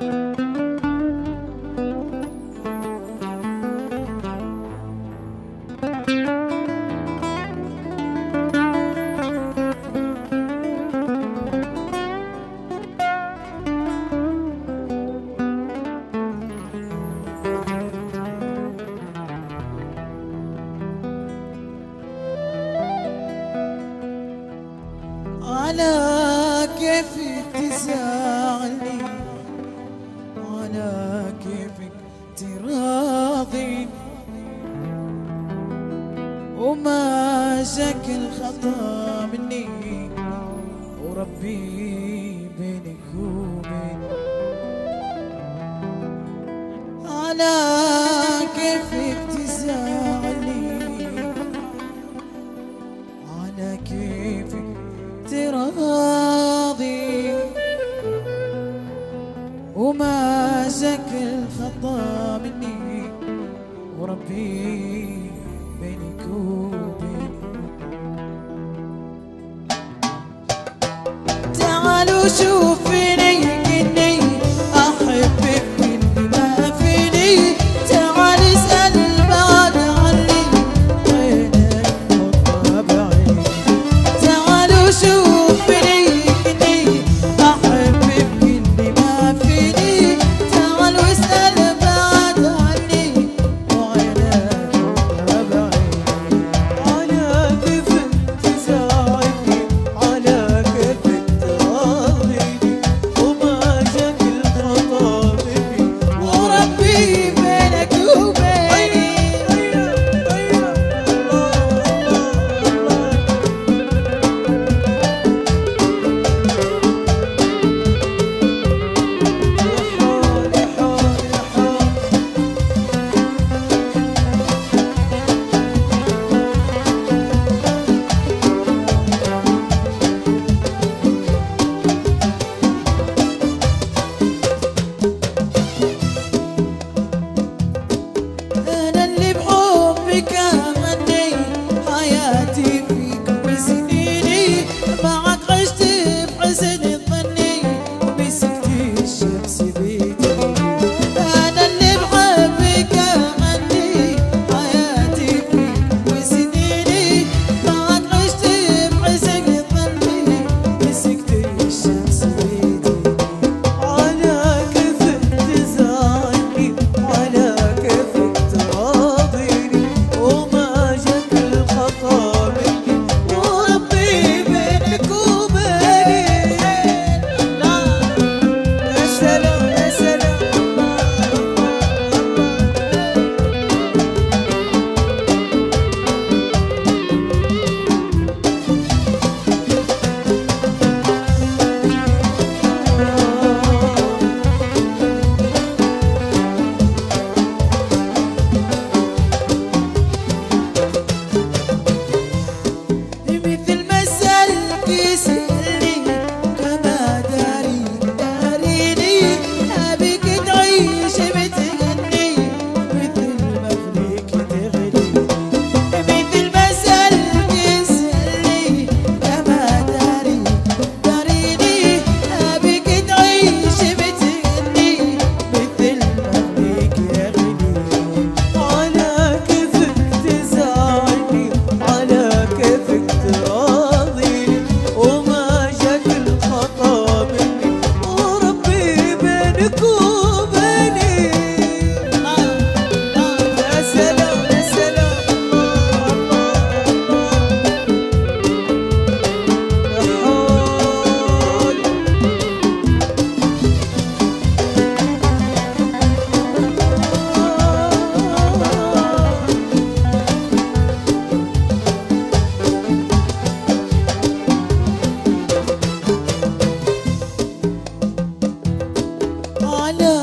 على كيفك تزعلني، على كيفك تراضيني، وما جاك الخطا مني وربي بينك وبيني. على كيفك تزعلني، على كيفك تراضي، وما جاك الخطا مني وربي بينك وبيني. تعالوا شوفيني كني احبك كل ما فيني، تعال اسال بعد عني وينك حطها بعيني. تعالوا شوفيني كني احبك كل ما فيني، تعال واسال بعد عني وينك حطها بعيني. على كيفك تزعلني، على كيفك تراضيني، وما جاك الخطا مني وربي بينك وبيني. أنا اللي بحبك أغني، حياتي فيك وسنيني، معك عشت بحسن ظني ومسكت الشمس بيدي. أنا اللي بحبك أغني، حياتي فيك وسنيني، معك عشت بحسن ظني مسكت الشمس بيدي. على كيفك تزعلني، على كيفك تراضيني، وما جاك الخطا مني وربي بينك وبيني. يا سلام يا سلام، مثل ما سألك يسألني، كما داريني، أبيك تعيش بتغني مثل ما فيك تغني. مثل ما سألك يسألني، كما داريني، أبيك تعيش بتغني مثل ما فيك يغني. على كيفك تزعلني، على كيفك تراضيني، وما جاك الخطا مني وربي بينك وبيني. يا سلام يا سلام، يا حول. على